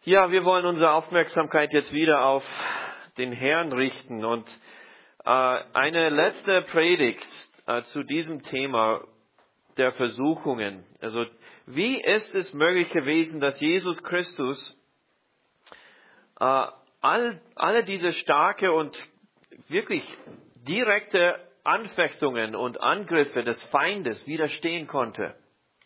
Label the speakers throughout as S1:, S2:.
S1: Ja, wir wollen unsere Aufmerksamkeit jetzt wieder auf den Herrn richten und eine letzte Predigt zu diesem Thema der Versuchungen. Also wie ist es möglich gewesen, dass Jesus Christus alle diese starke und wirklich direkte Anfechtungen und Angriffe des Feindes widerstehen konnte?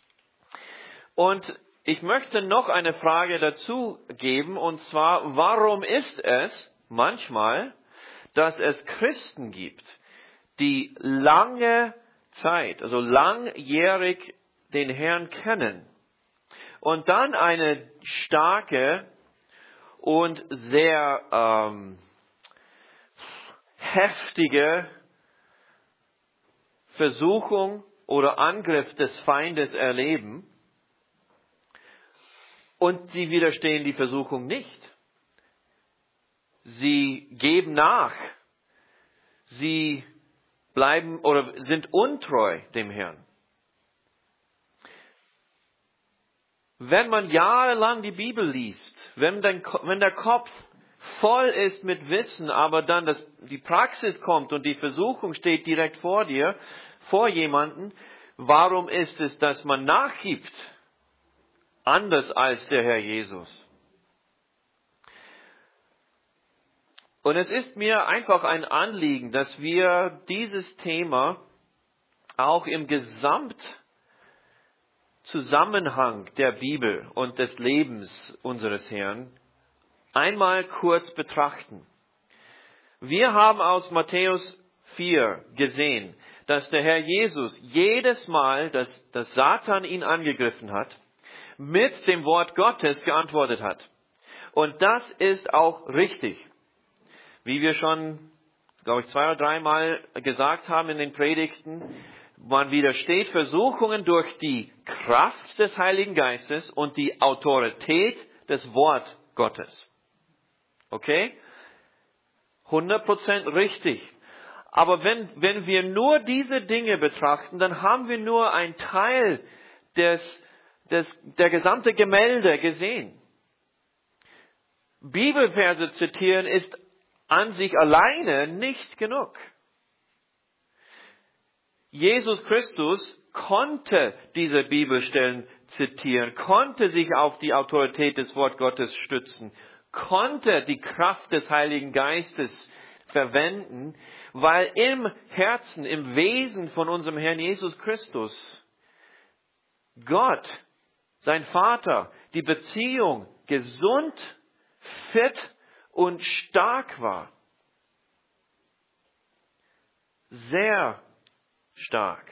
S1: Und ich möchte noch eine Frage dazu geben, und zwar, warum ist es manchmal, dass es Christen gibt, die lange Zeit, also langjährig den Herrn kennen und dann eine starke und sehr heftige Versuchung oder Angriff des Feindes erleben, und sie widerstehen die Versuchung nicht. Sie geben nach. Sie bleiben oder sind untreu dem Herrn. Wenn man jahrelang die Bibel liest, wenn der Kopf voll ist mit Wissen, aber dann die Praxis kommt und die Versuchung steht direkt vor dir, vor jemanden, warum ist es, dass man nachgibt? Anders als der Herr Jesus. Und es ist mir einfach ein Anliegen, dass wir dieses Thema auch im Gesamtzusammenhang der Bibel und des Lebens unseres Herrn einmal kurz betrachten. Wir haben aus Matthäus 4 gesehen, dass der Herr Jesus jedes Mal, dass Satan ihn angegriffen hat, mit dem Wort Gottes geantwortet hat. Und das ist auch richtig. Wie wir schon, glaube ich, 2 oder 3 Mal gesagt haben in den Predigten, man widersteht Versuchungen durch die Kraft des Heiligen Geistes und die Autorität des Wort Gottes. Okay? 100% richtig. Aber wenn wir nur diese Dinge betrachten, dann haben wir nur einen Teil der gesamte Gemälde gesehen. Bibelverse zitieren ist an sich alleine nicht genug. Jesus Christus konnte diese Bibelstellen zitieren, konnte sich auf die Autorität des Wort Gottes stützen, konnte die Kraft des Heiligen Geistes verwenden, weil im Herzen, im Wesen von unserem Herrn Jesus Christus Gott, sein Vater, die Beziehung gesund, fit und stark war. Sehr stark.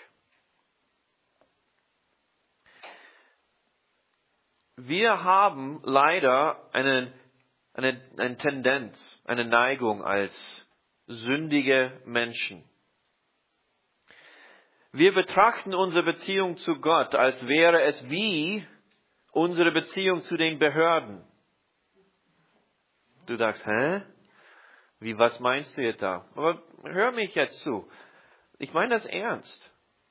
S1: Wir haben leider eine Tendenz, eine Neigung als sündige Menschen. Wir betrachten unsere Beziehung zu Gott, als wäre es wie unsere Beziehung zu den Behörden. Du sagst, was meinst du jetzt da? Aber hör mich jetzt zu. Ich meine das ernst.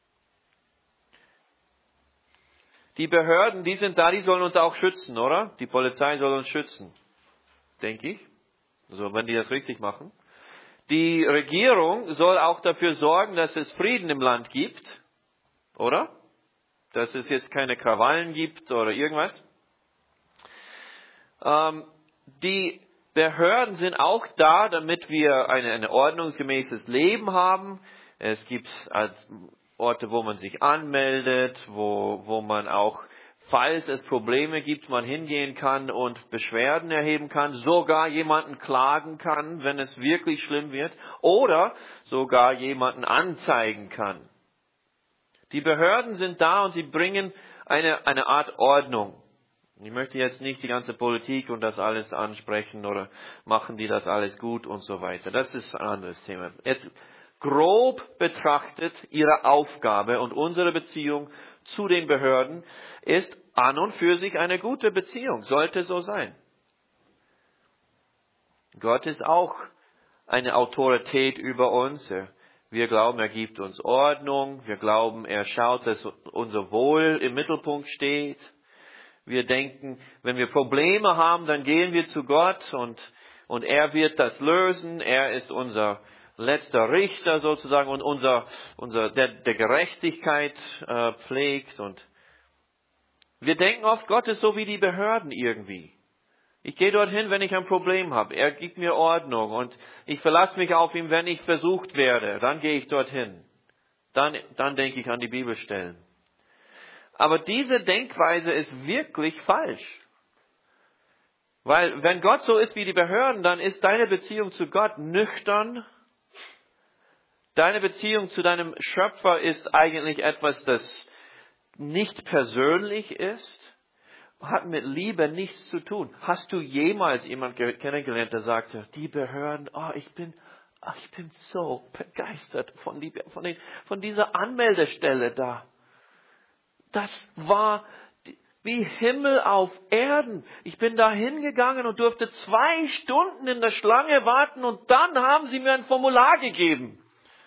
S1: Die Behörden, die sind da, die sollen uns auch schützen, oder? Die Polizei soll uns schützen. Denke ich. Also wenn die das richtig machen. Die Regierung soll auch dafür sorgen, dass es Frieden im Land gibt, oder? Dass es jetzt keine Krawallen gibt oder irgendwas. Die Behörden sind auch da, damit wir ein ordnungsgemäßes Leben haben. Es gibt Orte, wo man sich anmeldet, wo man auch, falls es Probleme gibt, man hingehen kann und Beschwerden erheben kann, sogar jemanden klagen kann, wenn es wirklich schlimm wird, oder sogar jemanden anzeigen kann. Die Behörden sind da und sie bringen eine Art Ordnung. Ich möchte jetzt nicht die ganze Politik und das alles ansprechen oder machen die das alles gut und so weiter. Das ist ein anderes Thema. Jetzt grob betrachtet, ihre Aufgabe und unsere Beziehung zu den Behörden ist an und für sich eine gute Beziehung, sollte so sein. Gott ist auch eine Autorität über uns. Wir glauben, er gibt uns Ordnung. Wir glauben, er schaut, dass unser Wohl im Mittelpunkt steht. Wir denken, wenn wir Probleme haben, dann gehen wir zu Gott und er wird das lösen. Er ist unser letzter Richter sozusagen und der Gerechtigkeit pflegt. Und wir denken oft, Gott ist so wie die Behörden irgendwie. Ich gehe dorthin, wenn ich ein Problem habe. Er gibt mir Ordnung und ich verlasse mich auf ihn, wenn ich versucht werde. Dann gehe ich dorthin. Dann denke ich an die Bibelstellen. Aber diese Denkweise ist wirklich falsch. Weil wenn Gott so ist wie die Behörden, dann ist deine Beziehung zu Gott nüchtern. Deine Beziehung zu deinem Schöpfer ist eigentlich etwas, das nicht persönlich ist. Hat mit Liebe nichts zu tun. Hast du jemals jemanden kennengelernt, der sagte, die Behörden, ich bin so begeistert von dieser Anmeldestelle da. Das war wie Himmel auf Erden. Ich bin da hingegangen und durfte 2 Stunden in der Schlange warten und dann haben sie mir ein Formular gegeben.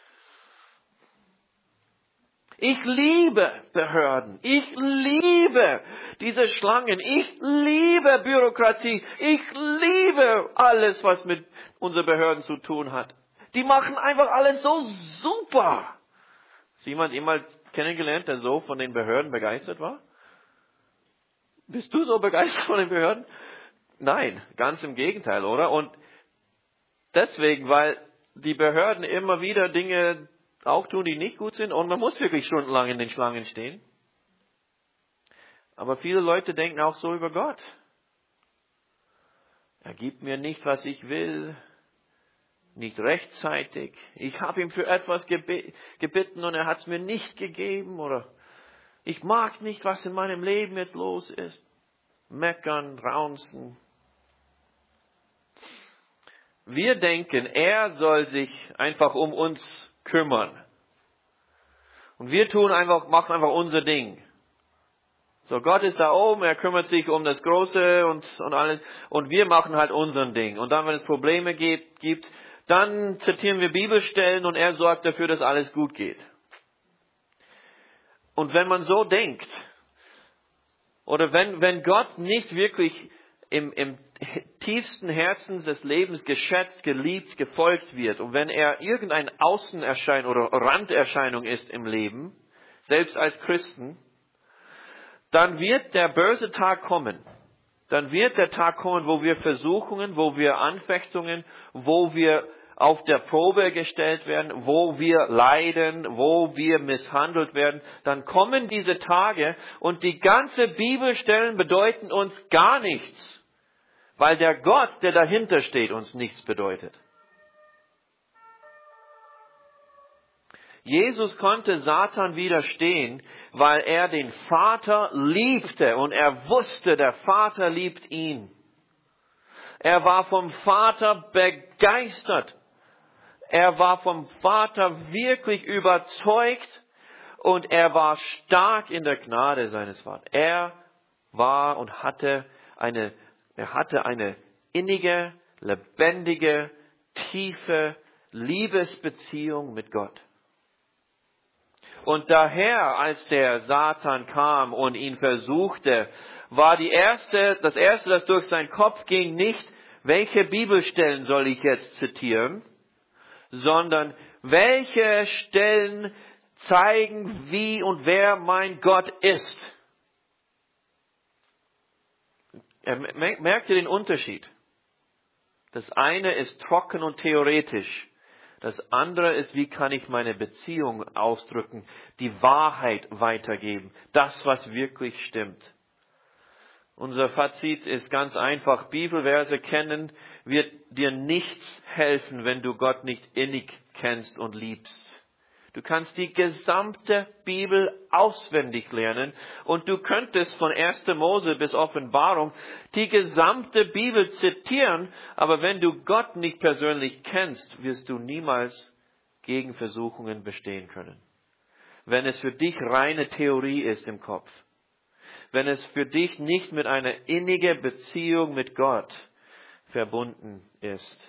S1: Ich liebe Behörden. Ich liebe diese Schlangen. Ich liebe Bürokratie. Ich liebe alles, was mit unseren Behörden zu tun hat. Die machen einfach alles so super. Ist jemand jemals kennengelernt, der so von den Behörden begeistert war? Bist du so begeistert von den Behörden? Nein, ganz im Gegenteil, oder? Und deswegen, weil die Behörden immer wieder Dinge auch tun, die nicht gut sind und man muss wirklich stundenlang in den Schlangen stehen. Aber viele Leute denken auch so über Gott. Er gibt mir nicht, was ich will, nicht rechtzeitig. Ich habe ihm für etwas gebeten und er hat es mir nicht gegeben. Oder ich mag nicht, was in meinem Leben jetzt los ist. Meckern, raunzen. Wir denken, er soll sich einfach um uns kümmern. Und wir machen einfach unser Ding. So, Gott ist da oben, er kümmert sich um das Große und alles. Und wir machen halt unseren Ding. Und dann, wenn es Probleme gibt, dann zitieren wir Bibelstellen und er sorgt dafür, dass alles gut geht. Und wenn man so denkt, oder wenn Gott nicht wirklich im tiefsten Herzen des Lebens geschätzt, geliebt, gefolgt wird und wenn er irgendein Außenerscheinung oder Randerscheinung ist im Leben, selbst als Christen, dann wird der böse Tag kommen. Dann wird der Tag kommen, wo wir Versuchungen, wo wir Anfechtungen, wo wir auf der Probe gestellt werden, wo wir leiden, wo wir misshandelt werden. Dann kommen diese Tage und die ganze Bibelstellen bedeuten uns gar nichts. Weil der Gott, der dahinter steht, uns nichts bedeutet. Jesus konnte Satan widerstehen, weil er den Vater liebte und er wusste, der Vater liebt ihn. Er war vom Vater begeistert. Er war vom Vater wirklich überzeugt und er war stark in der Gnade seines Vaters. Er war und hatte eine innige, lebendige, tiefe Liebesbeziehung mit Gott. Und daher, als der Satan kam und ihn versuchte, war das erste, das durch seinen Kopf ging, nicht, welche Bibelstellen soll ich jetzt zitieren, sondern welche Stellen zeigen, wie und wer mein Gott ist. Merkt ihr den Unterschied? Das eine ist trocken und theoretisch. Das andere ist, wie kann ich meine Beziehung ausdrücken, die Wahrheit weitergeben, das, was wirklich stimmt. Unser Fazit ist ganz einfach, Bibelverse kennen wird dir nichts helfen, wenn du Gott nicht innig kennst und liebst. Du kannst die gesamte Bibel auswendig lernen und du könntest von 1. Mose bis Offenbarung die gesamte Bibel zitieren, aber wenn du Gott nicht persönlich kennst, wirst du niemals gegen Versuchungen bestehen können. Wenn es für dich reine Theorie ist im Kopf, wenn es für dich nicht mit einer innigen Beziehung mit Gott verbunden ist.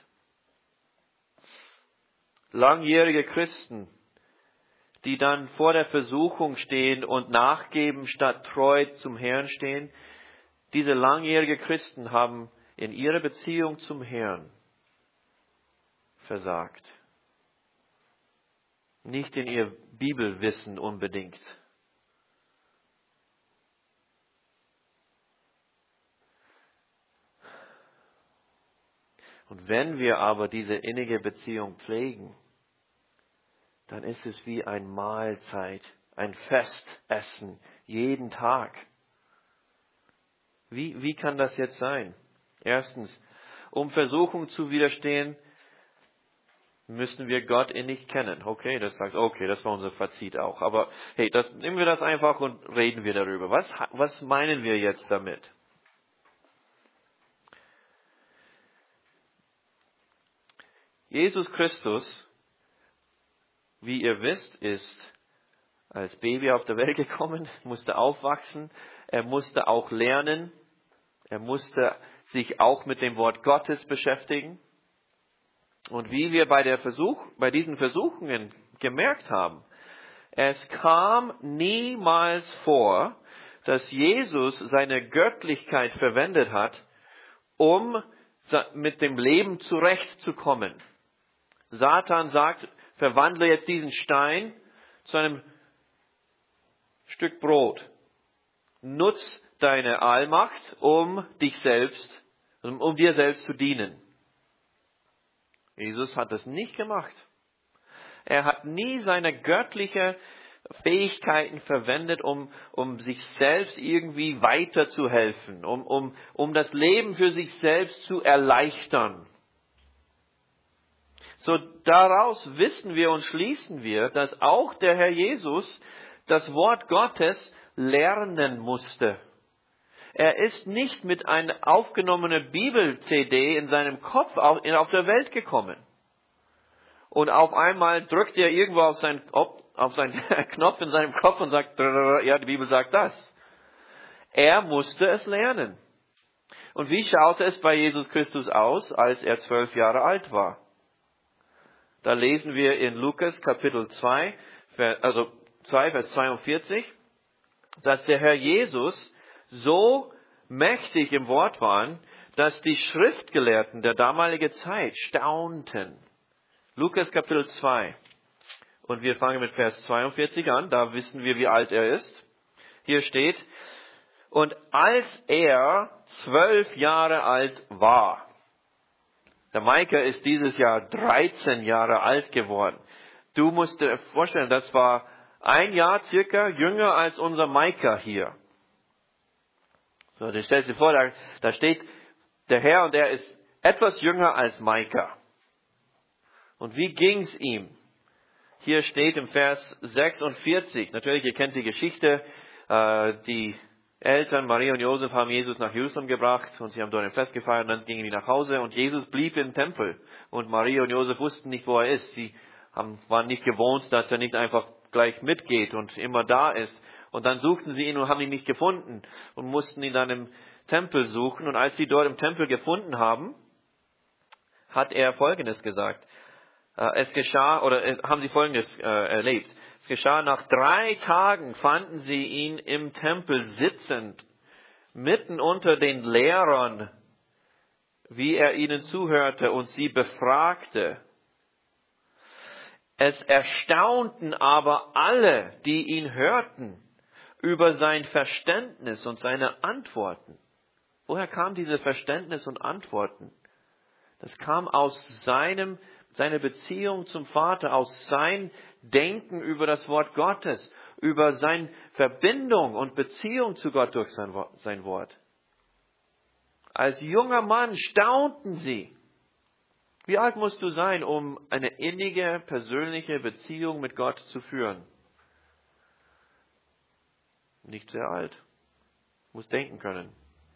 S1: Langjährige Christen, die dann vor der Versuchung stehen und nachgeben, statt treu zum Herrn stehen, Diese langjährigen Christen haben in ihrer Beziehung zum Herrn versagt. Nicht in ihr Bibelwissen unbedingt. Und wenn wir aber diese innige Beziehung pflegen, dann ist es wie ein Mahlzeit, ein Festessen, jeden Tag. Wie kann das jetzt sein? Erstens, um Versuchung zu widerstehen, müssen wir Gott innig kennen. Okay, das war unser Fazit auch. Aber hey, nehmen wir das einfach und reden wir darüber. Was meinen wir jetzt damit? Jesus Christus, wie ihr wisst, ist als Baby auf der Welt gekommen, musste aufwachsen, er musste auch lernen, er musste sich auch mit dem Wort Gottes beschäftigen. Und wie wir bei diesen Versuchungen gemerkt haben, es kam niemals vor, dass Jesus seine Göttlichkeit verwendet hat, um mit dem Leben zurechtzukommen. Satan sagt, verwandle jetzt diesen Stein zu einem Stück Brot. Nutz deine Allmacht, um dir selbst zu dienen. Jesus hat das nicht gemacht. Er hat nie seine göttlichen Fähigkeiten verwendet, um sich selbst irgendwie weiterzuhelfen, um das Leben für sich selbst zu erleichtern. So daraus wissen wir und schließen wir, dass auch der Herr Jesus das Wort Gottes lernen musste. Er ist nicht mit einer aufgenommenen Bibel-CD in seinem Kopf auf der Welt gekommen. Und auf einmal drückt er irgendwo auf seinen Knopf in seinem Kopf und sagt, ja, die Bibel sagt das. Er musste es lernen. Und wie schaute es bei Jesus Christus aus, als er 12 Jahre alt war? Da lesen wir in Lukas Kapitel 2, Vers 42, dass der Herr Jesus so mächtig im Wort war, dass die Schriftgelehrten der damaligen Zeit staunten. Lukas Kapitel 2. Und wir fangen mit Vers 42 an, da wissen wir, wie alt er ist. Hier steht, und als er 12 Jahre alt war, der Micah ist dieses Jahr 13 Jahre alt geworden. Du musst dir vorstellen, das war ein Jahr circa jünger als unser Micah hier. So, du stellst dir vor, da steht der Herr und er ist etwas jünger als Micah. Und wie ging's ihm? Hier steht im Vers 46, natürlich, ihr kennt die Geschichte, die Eltern, Maria und Josef, haben Jesus nach Jerusalem gebracht und sie haben dort ein Fest gefeiert und dann gingen die nach Hause und Jesus blieb im Tempel und Maria und Josef wussten nicht, wo er ist. Sie waren nicht gewohnt, dass er nicht einfach gleich mitgeht und immer da ist. Und dann suchten sie ihn und haben ihn nicht gefunden und mussten ihn dann im Tempel suchen. Und als sie dort im Tempel gefunden haben, hat er Folgendes gesagt. Haben sie Folgendes erlebt. Es geschah, nach 3 Tagen fanden sie ihn im Tempel sitzend, mitten unter den Lehrern, wie er ihnen zuhörte und sie befragte. Es erstaunten aber alle, die ihn hörten, über sein Verständnis und seine Antworten. Woher kam diese Verständnis und Antworten? Das kam aus seiner Beziehung zum Vater, aus sein Denken über das Wort Gottes, über seine Verbindung und Beziehung zu Gott durch sein Wort. Als junger Mann staunten sie. Wie alt musst du sein, um eine innige, persönliche Beziehung mit Gott zu führen? Nicht sehr alt. Muss denken können.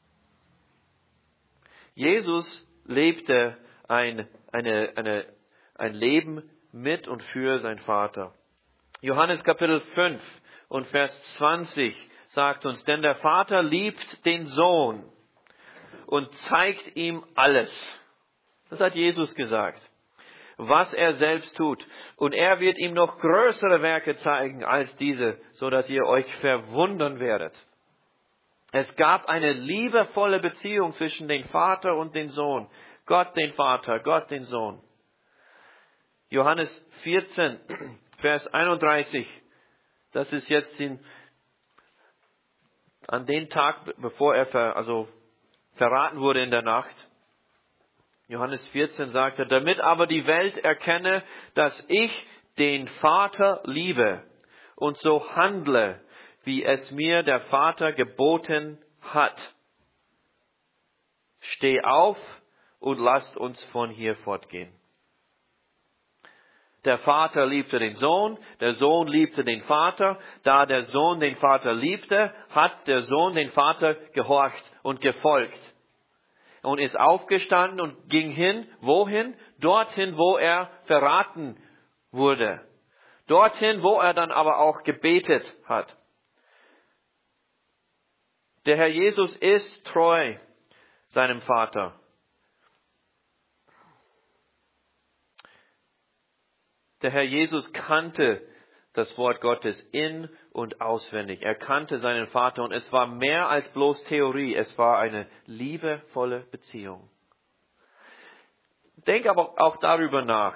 S1: Jesus lebte ein Leben mit und für sein Vater. Johannes Kapitel 5 und Vers 20 sagt uns, denn der Vater liebt den Sohn und zeigt ihm alles. Das hat Jesus gesagt, was er selbst tut. Und er wird ihm noch größere Werke zeigen als diese, so dass ihr euch verwundern werdet. Es gab eine liebevolle Beziehung zwischen dem Vater und dem Sohn. Gott den Vater, Gott den Sohn. Johannes 14, Vers 31. Das ist jetzt an den Tag, bevor er verraten wurde in der Nacht. Johannes 14 sagte, damit aber die Welt erkenne, dass ich den Vater liebe und so handle, wie es mir der Vater geboten hat. Steh auf und lasst uns von hier fortgehen. Der Vater liebte den Sohn, der Sohn liebte den Vater. Da der Sohn den Vater liebte, hat der Sohn den Vater gehorcht und gefolgt. Und ist aufgestanden und ging hin, wohin? Dorthin, wo er verraten wurde. Dorthin, wo er dann aber auch gebetet hat. Der Herr Jesus ist treu seinem Vater. Der Herr Jesus kannte das Wort Gottes in- und auswendig. Er kannte seinen Vater und es war mehr als bloß Theorie. Es war eine liebevolle Beziehung. Denk aber auch darüber nach.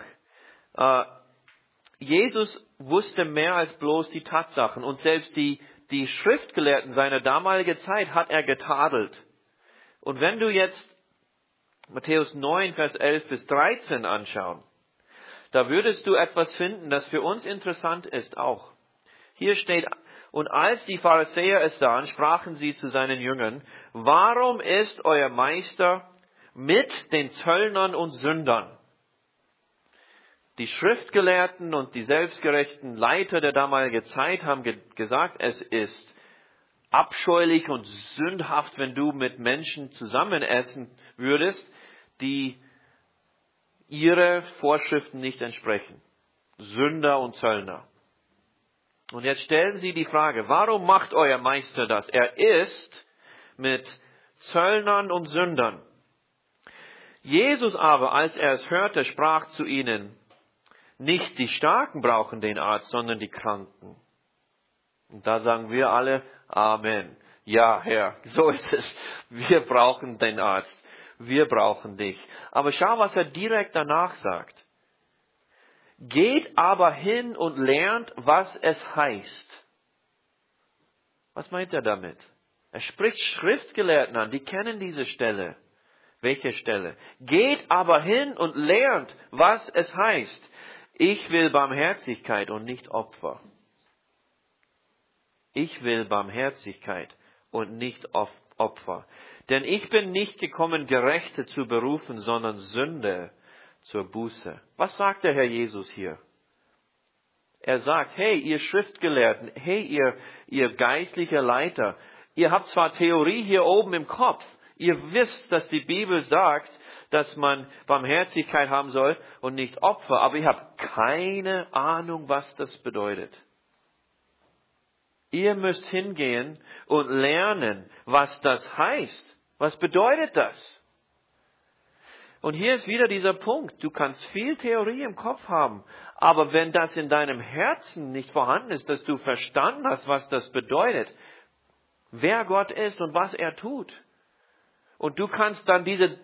S1: Jesus wusste mehr als bloß die Tatsachen und selbst die Schriftgelehrten seiner damaligen Zeit hat er getadelt. Und wenn du jetzt Matthäus 9, Vers 11 bis 13 anschauen, da würdest du etwas finden, das für uns interessant ist auch. Hier steht, und als die Pharisäer es sahen, sprachen sie zu seinen Jüngern, warum ist euer Meister mit den Zöllnern und Sündern? Die Schriftgelehrten und die selbstgerechten Leiter der damaligen Zeit haben gesagt, es ist abscheulich und sündhaft, wenn du mit Menschen zusammen essen würdest, die ihre Vorschriften nicht entsprechen. Sünder und Zöllner. Und jetzt stellen sie die Frage, warum macht euer Meister das? Er isst mit Zöllnern und Sündern. Jesus aber, als er es hörte, sprach zu ihnen, nicht die Starken brauchen den Arzt, sondern die Kranken. Und da sagen wir alle, Amen. Ja, Herr, so ist es. Wir brauchen den Arzt. Wir brauchen dich. Aber schau, was er direkt danach sagt. Geht aber hin und lernt, was es heißt. Was meint er damit? Er spricht Schriftgelehrten an, die kennen diese Stelle. Welche Stelle? Geht aber hin und lernt, was es heißt. Ich will Barmherzigkeit und nicht Opfer. Ich will Barmherzigkeit und nicht Opfer. Denn ich bin nicht gekommen, Gerechte zu berufen, sondern Sünde zur Buße. Was sagt der Herr Jesus hier? Er sagt, hey, ihr Schriftgelehrten, hey, ihr geistliche Leiter, ihr habt zwar Theorie hier oben im Kopf, ihr wisst, dass die Bibel sagt, dass man Barmherzigkeit haben soll und nicht Opfer, aber ihr habt keine Ahnung, was das bedeutet. Ihr müsst hingehen und lernen, was das heißt. Was bedeutet das? Und hier ist wieder dieser Punkt. Du kannst viel Theorie im Kopf haben, aber wenn das in deinem Herzen nicht vorhanden ist, dass du verstanden hast, was das bedeutet, wer Gott ist und was er tut, und du kannst dann diese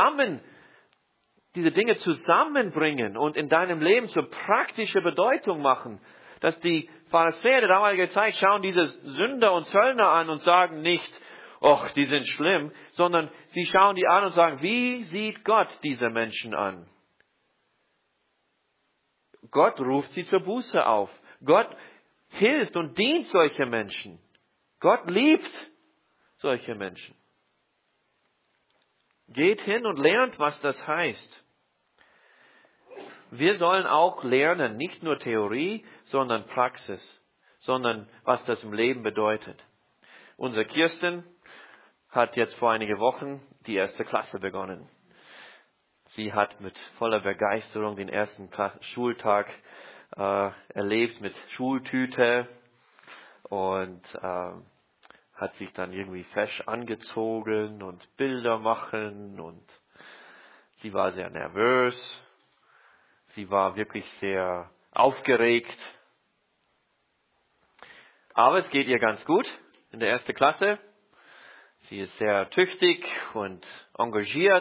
S1: Dinge zusammenbringen und in deinem Leben zur praktischen Bedeutung machen, dass die Pharisäer der damaligen Zeit schauen diese Sünder und Zöllner an und sagen nicht, ach, die sind schlimm, sondern sie schauen die an und sagen, wie sieht Gott diese Menschen an? Gott ruft sie zur Buße auf. Gott hilft und dient solche Menschen. Gott liebt solche Menschen. Geht hin und lernt, was das heißt. Wir sollen auch lernen, nicht nur Theorie, sondern Praxis, sondern was das im Leben bedeutet. Unsere Kirsten hat jetzt vor einigen Wochen die 1. Klasse begonnen. Sie hat mit voller Begeisterung den ersten Schultag erlebt mit Schultüte und hat sich dann irgendwie fesch angezogen und Bilder machen und sie war sehr nervös. Sie war wirklich sehr aufgeregt. Aber es geht ihr ganz gut in der 1. Klasse. Sie ist sehr tüchtig und engagiert.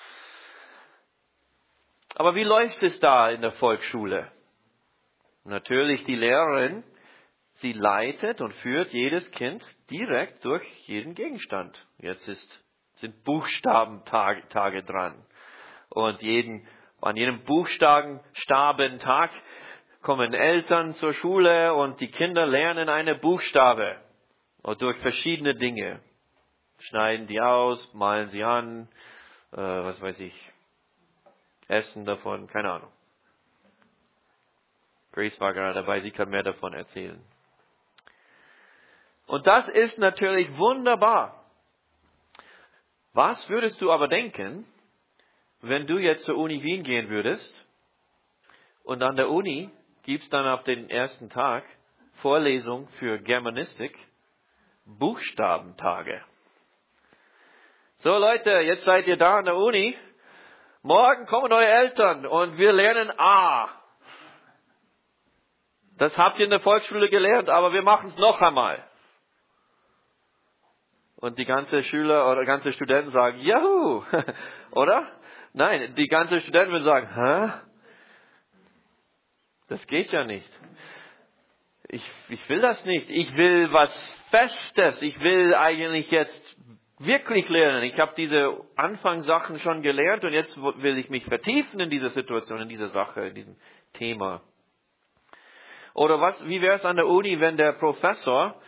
S1: Aber wie läuft es da in der Volksschule? Natürlich die Lehrerin, sie leitet und führt jedes Kind direkt durch jeden Gegenstand. Jetzt sind Buchstabentage dran. Und an jedem Buchstabentag kommen Eltern zur Schule und die Kinder lernen eine Buchstabe. Und durch verschiedene Dinge. Schneiden die aus, malen sie an, essen davon, keine Ahnung. Grace war gerade dabei, sie kann mehr davon erzählen. Und das ist natürlich wunderbar. Was würdest du aber denken, wenn du jetzt zur Uni Wien gehen würdest und an der Uni gibt es dann auf den ersten Tag Vorlesung für Germanistik, Buchstabentage. So Leute, jetzt seid ihr da an der Uni. Morgen kommen eure Eltern und wir lernen A. Das habt ihr in der Volksschule gelernt, aber wir machen es noch einmal. Und die ganze Schüler oder ganze Studenten sagen, Juhu, oder? Nein, die ganze Studenten würden sagen, hä? Das geht ja nicht. Ich will das nicht. Ich will was Festes. Ich will eigentlich jetzt wirklich lernen. Ich habe diese Anfangssachen schon gelernt und jetzt will ich mich vertiefen in diese Situation, in diese Sache, in diesem Thema. Oder wie wäre es an der Uni, wenn der Professor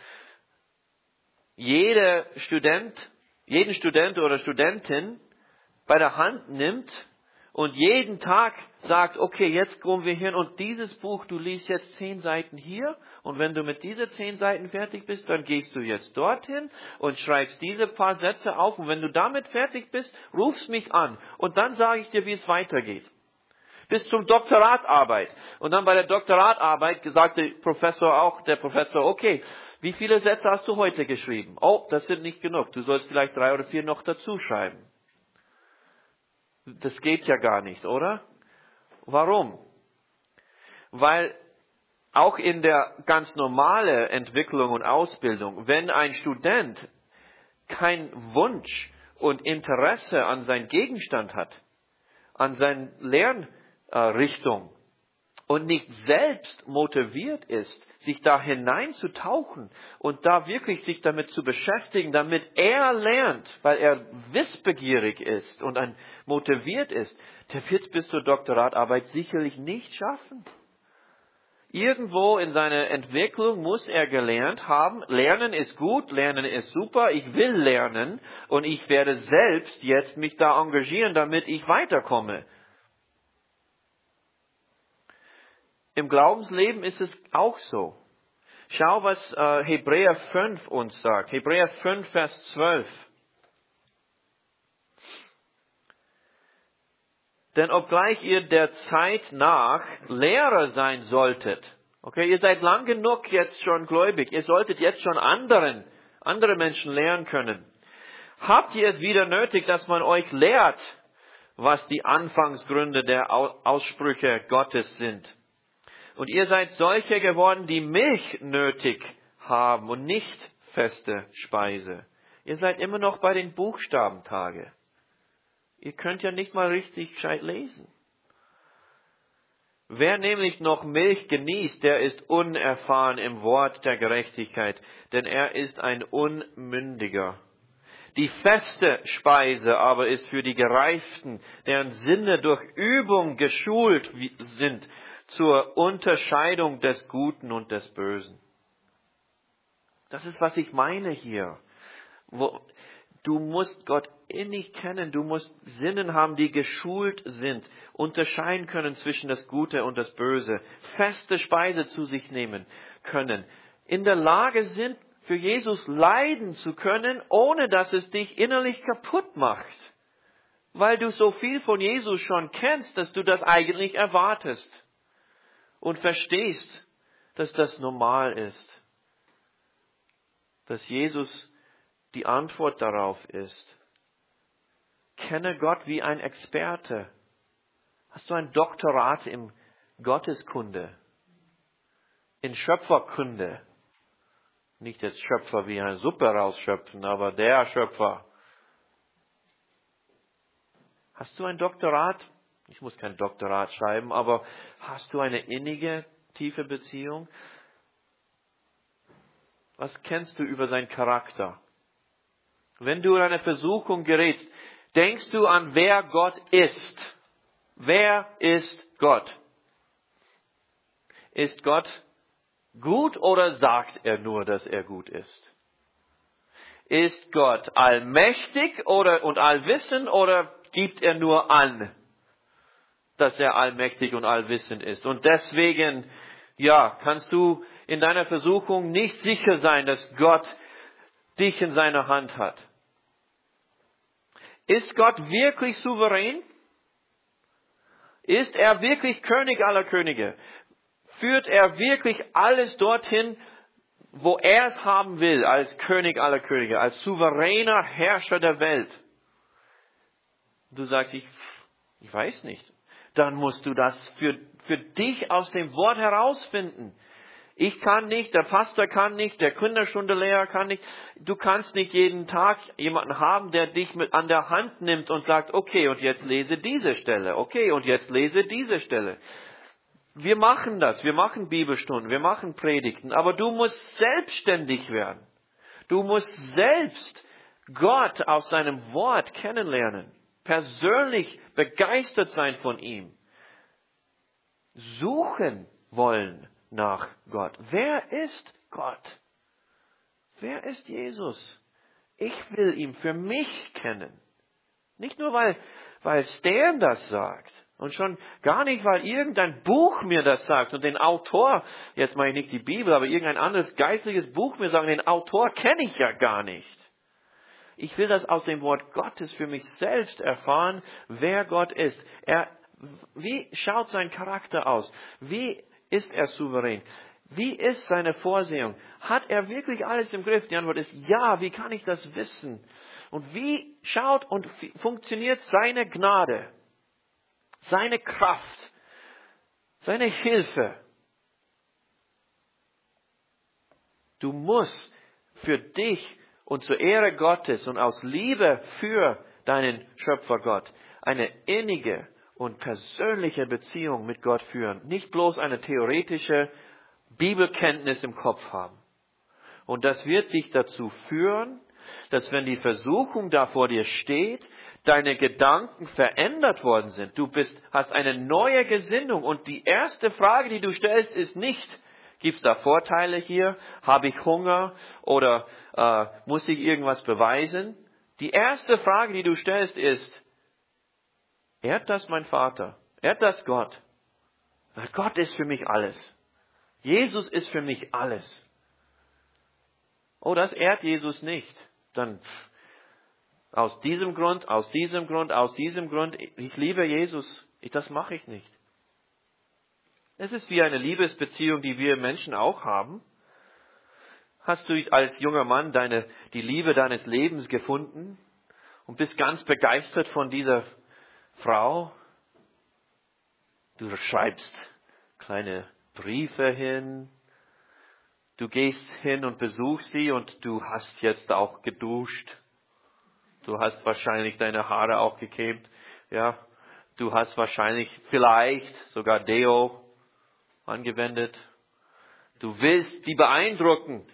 S1: jeden Student oder Studentin bei der Hand nimmt und jeden Tag sagt, okay, jetzt kommen wir hin und dieses Buch, du liest jetzt 10 Seiten hier und wenn du mit diesen 10 Seiten fertig bist, dann gehst du jetzt dorthin und schreibst diese paar Sätze auf und wenn du damit fertig bist, rufst mich an und dann sage ich dir, wie es weitergeht. Bis zum Doktoratarbeit. Und dann bei der Doktoratarbeit sagt der Professor, okay, wie viele Sätze hast du heute geschrieben? Oh, das sind nicht genug. Du sollst vielleicht 3 oder 4 noch dazu schreiben. Das geht ja gar nicht, oder? Warum? Weil auch in der ganz normalen Entwicklung und Ausbildung, wenn ein Student keinen Wunsch und Interesse an seinem Gegenstand hat, an seiner Lernrichtung und nicht selbst motiviert ist, sich da hineinzutauchen und da wirklich sich damit zu beschäftigen, damit er lernt, weil er wissbegierig ist und motiviert ist, der wird es bis zur Doktoratarbeit sicherlich nicht schaffen. Irgendwo in seiner Entwicklung muss er gelernt haben, Lernen ist gut, Lernen ist super, ich will lernen und ich werde selbst jetzt mich da engagieren, damit ich weiterkomme. Im Glaubensleben ist es auch so. Schau, was Hebräer 5 uns sagt. Hebräer 5, Vers 12. Denn obgleich ihr der Zeit nach Lehrer sein solltet, okay, ihr seid lang genug jetzt schon gläubig, ihr solltet jetzt schon andere Menschen lehren können. Habt ihr es wieder nötig, dass man euch lehrt, was die Anfangsgründe der Aussprüche Gottes sind? Und ihr seid solche geworden, die Milch nötig haben und nicht feste Speise. Ihr seid immer noch bei den Buchstabentage. Ihr könnt ja nicht mal richtig gescheit lesen. Wer nämlich noch Milch genießt, der ist unerfahren im Wort der Gerechtigkeit, denn er ist ein Unmündiger. Die feste Speise aber ist für die Gereiften, deren Sinne durch Übung geschult sind, zur Unterscheidung des Guten und des Bösen. Das ist, was ich meine hier. Du musst Gott innig kennen, du musst Sinnen haben, die geschult sind, unterscheiden können zwischen das Gute und das Böse, feste Speise zu sich nehmen können, in der Lage sind, für Jesus leiden zu können, ohne dass es dich innerlich kaputt macht, weil du so viel von Jesus schon kennst, dass du das eigentlich erwartest. Und verstehst, dass das normal ist. Dass Jesus die Antwort darauf ist. Kenne Gott wie ein Experte. Hast du ein Doktorat in Gotteskunde? In Schöpferkunde? Nicht jetzt Schöpfer wie eine Suppe rausschöpfen, aber der Schöpfer. Hast du ein Doktorat? Ich muss kein Doktorat schreiben, aber hast du eine innige, tiefe Beziehung? Was kennst du über seinen Charakter? Wenn du in eine Versuchung gerätst, denkst du an, wer Gott ist. Wer ist Gott? Ist Gott gut oder sagt er nur, dass er gut ist? Ist Gott allmächtig und allwissend oder gibt er nur an, dass er allmächtig und allwissend ist? Und deswegen, kannst du in deiner Versuchung nicht sicher sein, dass Gott dich in seiner Hand hat. Ist Gott wirklich souverän? Ist er wirklich König aller Könige? Führt er wirklich alles dorthin, wo er es haben will, als König aller Könige, als souveräner Herrscher der Welt? Du sagst, ich weiß nicht. Dann musst du das für dich aus dem Wort herausfinden. Ich kann nicht, der Pastor kann nicht, der Kinderstundenlehrer kann nicht. Du kannst nicht jeden Tag jemanden haben, der dich mit an der Hand nimmt und sagt, okay, und jetzt lese diese Stelle. Okay, und jetzt lese diese Stelle. Wir machen das, wir machen Bibelstunden, wir machen Predigten, aber du musst selbstständig werden. Du musst selbst Gott aus seinem Wort kennenlernen. Persönlich begeistert sein von ihm. Suchen wollen nach Gott. Wer ist Gott? Wer ist Jesus? Ich will ihn für mich kennen. Nicht nur, weil Stan das sagt. Und schon gar nicht, weil irgendein Buch mir das sagt. Und den Autor, jetzt meine ich nicht die Bibel, aber irgendein anderes geistliches Buch mir sagt, den Autor kenne ich ja gar nicht. Ich will das aus dem Wort Gottes für mich selbst erfahren, wer Gott ist. Wie schaut sein Charakter aus? Wie ist er souverän? Wie ist seine Vorsehung? Hat er wirklich alles im Griff? Die Antwort ist ja. Wie kann ich das wissen? Und wie schaut und funktioniert seine Gnade? Seine Kraft? Seine Hilfe? Du musst für dich und zur Ehre Gottes und aus Liebe für deinen Schöpfer Gott eine innige und persönliche Beziehung mit Gott führen. Nicht bloß eine theoretische Bibelkenntnis im Kopf haben. Und das wird dich dazu führen, dass wenn die Versuchung da vor dir steht, deine Gedanken verändert worden sind. Du hast eine neue Gesinnung. Und die erste Frage, die du stellst, ist nicht, gibt es da Vorteile hier? Habe ich Hunger? Oder muss ich irgendwas beweisen? Die erste Frage, die du stellst, ist, ehrt das mein Vater? Ehrt das Gott? Weil Gott ist für mich alles. Jesus ist für mich alles. Oh, das ehrt Jesus nicht. Dann aus diesem Grund, ich liebe Jesus. Das mache ich nicht. Es ist wie eine Liebesbeziehung, die wir Menschen auch haben. Hast du als junger Mann die Liebe deines Lebens gefunden und bist ganz begeistert von dieser Frau? Du schreibst kleine Briefe hin. Du gehst hin und besuchst sie und du hast jetzt auch geduscht. Du hast wahrscheinlich deine Haare auch gekämmt. Ja, du hast wahrscheinlich vielleicht sogar Deo angewendet. Du willst sie beeindrucken.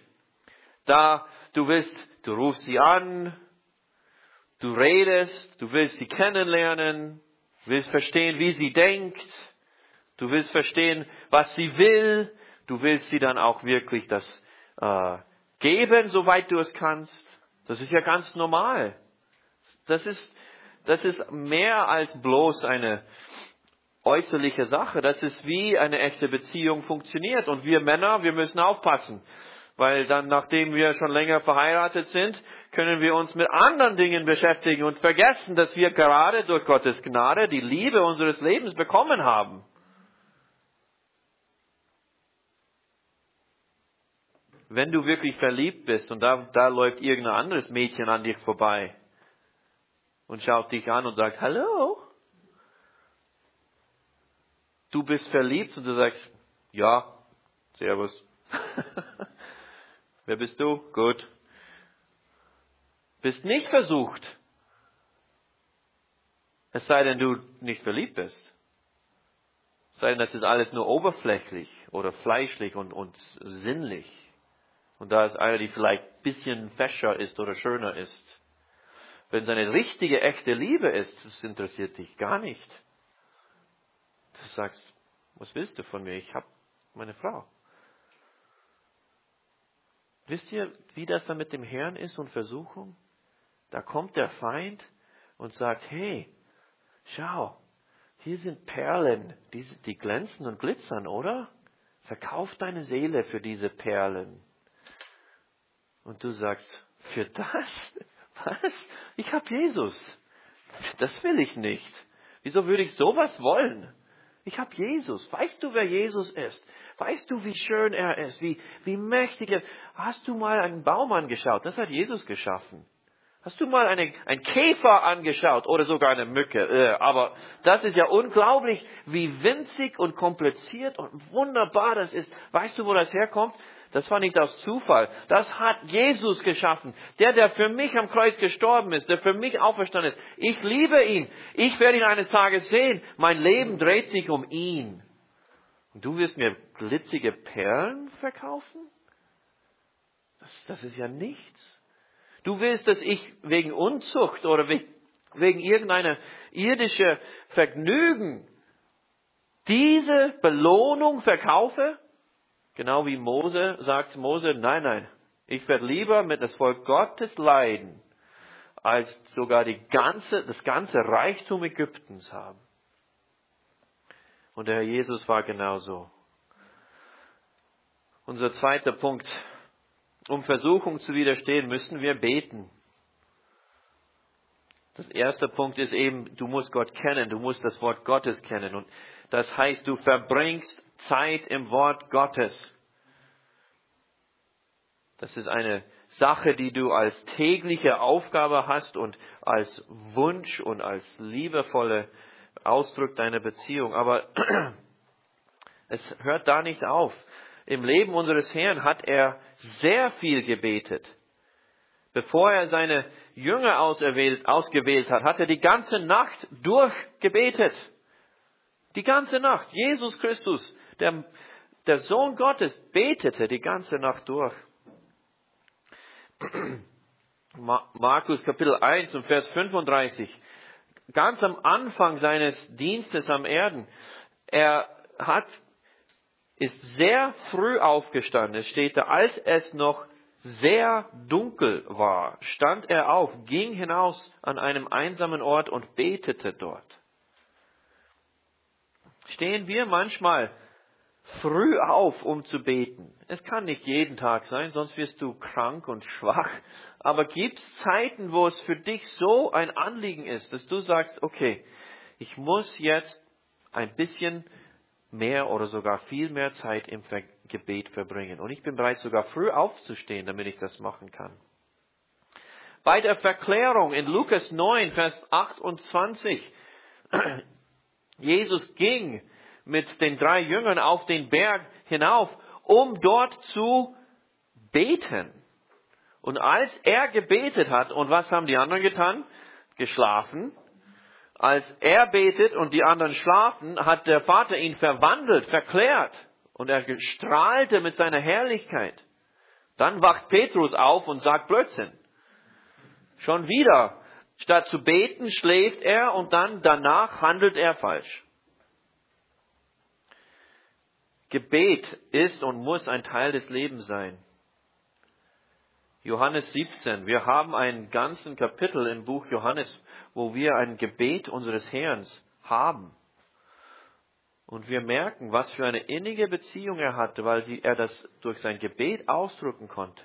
S1: Du rufst sie an, du redest, du willst sie kennenlernen, du willst verstehen, wie sie denkt, du willst verstehen, was sie will, du willst sie dann auch wirklich das geben, soweit du es kannst. Das ist ja ganz normal. Das ist mehr als bloß eine äußerliche Sache. Das ist, wie eine echte Beziehung funktioniert. Und wir Männer, wir müssen aufpassen. Weil dann, nachdem wir schon länger verheiratet sind, können wir uns mit anderen Dingen beschäftigen und vergessen, dass wir gerade durch Gottes Gnade die Liebe unseres Lebens bekommen haben. Wenn du wirklich verliebt bist und da läuft irgendein anderes Mädchen an dich vorbei und schaut dich an und sagt, hallo. Du bist verliebt und du sagst, ja, servus. Wer bist du? Gut. Bist nicht versucht. Es sei denn, du nicht verliebt bist. Es sei denn, das ist alles nur oberflächlich oder fleischlich und sinnlich. Und da ist einer, die vielleicht ein bisschen fescher ist oder schöner ist. Wenn es eine richtige, echte Liebe ist, das interessiert dich gar nicht. Du sagst, was willst du von mir? Ich habe meine Frau. Wisst ihr, wie das dann mit dem Herrn ist und Versuchung? Da kommt der Feind und sagt, hey, schau, hier sind Perlen, die glänzen und glitzern, oder? Verkauf deine Seele für diese Perlen. Und du sagst, für das? Was? Ich habe Jesus. Das will ich nicht. Wieso würde ich sowas wollen? Ich habe Jesus. Weißt du, wer Jesus ist? Weißt du, wie schön er ist? Wie mächtig er ist? Hast du mal einen Baum angeschaut? Das hat Jesus geschaffen. Hast du mal einen Käfer angeschaut oder sogar eine Mücke? Aber das ist ja unglaublich, wie winzig und kompliziert und wunderbar das ist. Weißt du, wo das herkommt? Das war nicht aus Zufall. Das hat Jesus geschaffen. Der für mich am Kreuz gestorben ist, der für mich auferstanden ist. Ich liebe ihn. Ich werde ihn eines Tages sehen. Mein Leben dreht sich um ihn. Und du wirst mir glitzige Perlen verkaufen? Das ist ja nichts. Du willst, dass ich wegen Unzucht oder wegen irgendeiner irdischen Vergnügen diese Belohnung verkaufe? Genau wie Mose sagt Mose, nein, ich werde lieber mit das Volk Gottes leiden, als sogar das ganze Reichtum Ägyptens haben. Und der Herr Jesus war genauso. Unser zweiter Punkt. Um Versuchung zu widerstehen, müssen wir beten. Das erste Punkt ist eben, du musst Gott kennen, du musst das Wort Gottes kennen. Und das heißt, du verbringst Zeit im Wort Gottes. Das ist eine Sache, die du als tägliche Aufgabe hast und als Wunsch und als liebevolle Ausdruck deiner Beziehung. Aber es hört da nicht auf. Im Leben unseres Herrn hat er sehr viel gebetet. Bevor er seine Jünger ausgewählt hat, hat er die ganze Nacht durchgebetet. Die ganze Nacht. Jesus Christus, der Sohn Gottes, betete die ganze Nacht durch. Markus Kapitel 1 und Vers 35. Ganz am Anfang seines Dienstes am Erden. Er ist sehr früh aufgestanden. Es steht da, als es noch sehr dunkel war, stand er auf, ging hinaus an einem einsamen Ort und betete dort. Stehen wir manchmal früh auf, um zu beten? Es kann nicht jeden Tag sein, sonst wirst du krank und schwach. Aber gibt es Zeiten, wo es für dich so ein Anliegen ist, dass du sagst, okay, ich muss jetzt ein bisschen mehr oder sogar viel mehr Zeit im Gebet verbringen. Und ich bin bereit, sogar früh aufzustehen, damit ich das machen kann. Bei der Verklärung in Lukas 9, Vers 28, Jesus ging mit den 3 Jüngern auf den Berg hinauf, um dort zu beten. Und als er gebetet hat, und was haben die anderen getan? Geschlafen. Als er betet und die anderen schlafen, hat der Vater ihn verwandelt, verklärt. Und er strahlte mit seiner Herrlichkeit. Dann wacht Petrus auf und sagt Blödsinn. Schon wieder. Statt zu beten, schläft er und dann danach handelt er falsch. Gebet ist und muss ein Teil des Lebens sein. Johannes 17. Wir haben einen ganzen Kapitel im Buch Johannes, wo wir ein Gebet unseres Herrn haben. Und wir merken, was für eine innige Beziehung er hatte, weil er das durch sein Gebet ausdrücken konnte.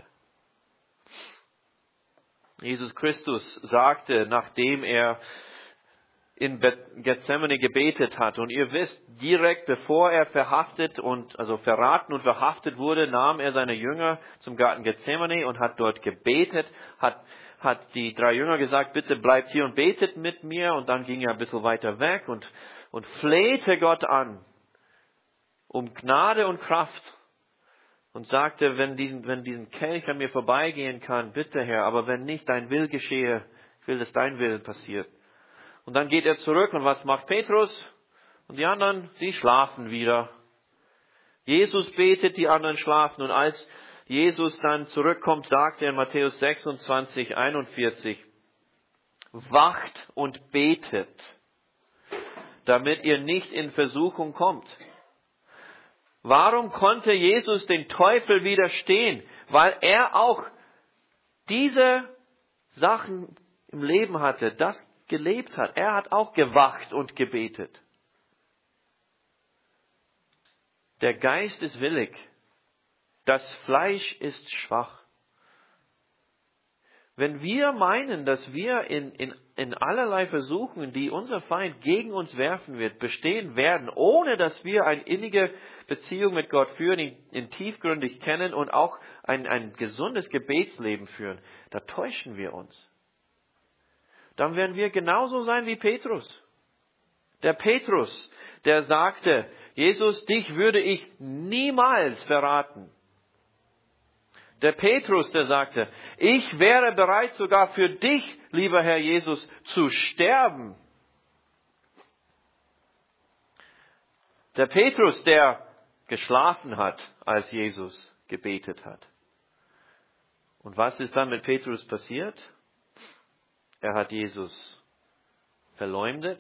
S1: Jesus Christus sagte, nachdem er in Gethsemane gebetet hat, und ihr wisst, direkt bevor er verraten und verhaftet wurde, nahm er seine Jünger zum Garten Gethsemane und hat dort gebetet, hat die 3 Jünger gesagt, bitte bleibt hier und betet mit mir, und dann ging er ein bisschen weiter weg und flehte Gott an um Gnade und Kraft. und sagte, wenn diesen Kelch an mir vorbeigehen kann, bitte Herr, aber wenn nicht, dein Will geschehe, ich will, dass dein Wille passiert. Und dann geht er zurück und was macht Petrus? Und die anderen, die schlafen wieder. Jesus betet, die anderen schlafen. Und als Jesus dann zurückkommt, sagt er in Matthäus 26, 41, wacht und betet, damit ihr nicht in Versuchung kommt. Warum konnte Jesus den Teufel widerstehen? Weil er auch diese Sachen im Leben hatte, das gelebt hat. Er hat auch gewacht und gebetet. Der Geist ist willig, das Fleisch ist schwach. Wenn wir meinen, dass wir in allerlei Versuchen, die unser Feind gegen uns werfen wird, bestehen werden, ohne dass wir eine innige Beziehung mit Gott führen, ihn tiefgründig kennen und auch ein gesundes Gebetsleben führen, da täuschen wir uns. Dann werden wir genauso sein wie Petrus. Der Petrus, der sagte, Jesus, dich würde ich niemals verraten. Der Petrus, der sagte, ich wäre bereit sogar für dich, lieber Herr Jesus, zu sterben. Der Petrus, der geschlafen hat, als Jesus gebetet hat. Und was ist dann mit Petrus passiert? Er hat Jesus verleugnet,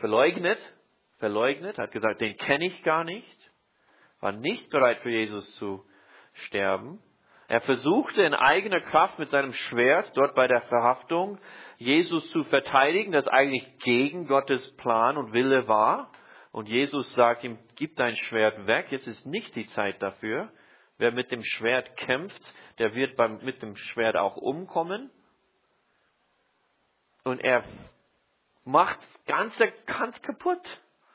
S1: hat gesagt, den kenne ich gar nicht, war nicht bereit für Jesus zu sterben. Er versuchte in eigener Kraft mit seinem Schwert dort bei der Verhaftung Jesus zu verteidigen, das eigentlich gegen Gottes Plan und Wille war. Und Jesus sagt ihm, gib dein Schwert weg, jetzt ist nicht die Zeit dafür. Wer mit dem Schwert kämpft, der wird mit dem Schwert auch umkommen. Und er macht ganz kaputt.